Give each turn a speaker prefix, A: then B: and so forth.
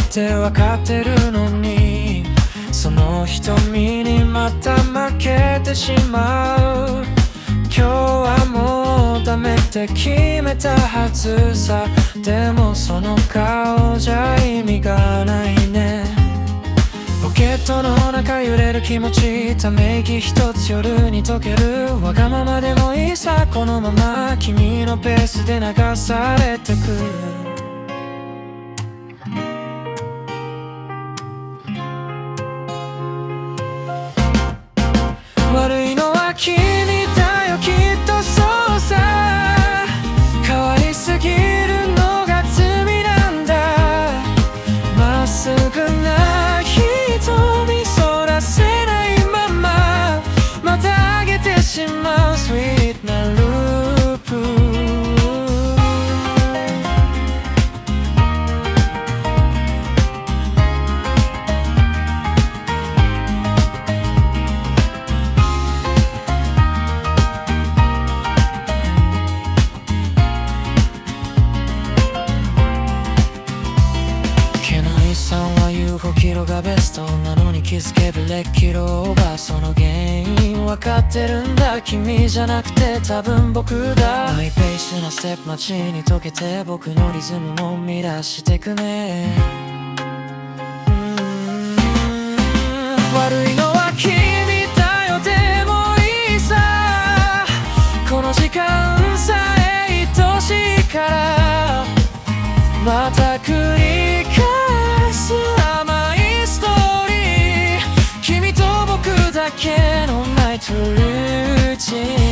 A: ってわかってるのに、その瞳にまた負けてしまう。今日はもうダメって決めたはずさ。でもその顔じゃ意味がないね。ポケットの中揺れる気持ち、ため息一つ夜に溶ける。わがままでもいいさ、このまま君のペースで流されてく。悪いのは君だよきっとそうさ。変わりすぎるのが罪なんだ。まっすぐな瞳そらせないまま、また上げてしまうスイートなループ。UFO キロがベストなのに気づけブレーキローバー。その原因分かってるんだ。君じゃなくて多分僕だ。ハイペースなステップ待ちに溶けて、僕のリズムも乱してくね。悪いのは君だよでもいいさ。この時間さえ愛しいから、また繰り返す甘いストーリー。君と僕だけのナイトルーチン。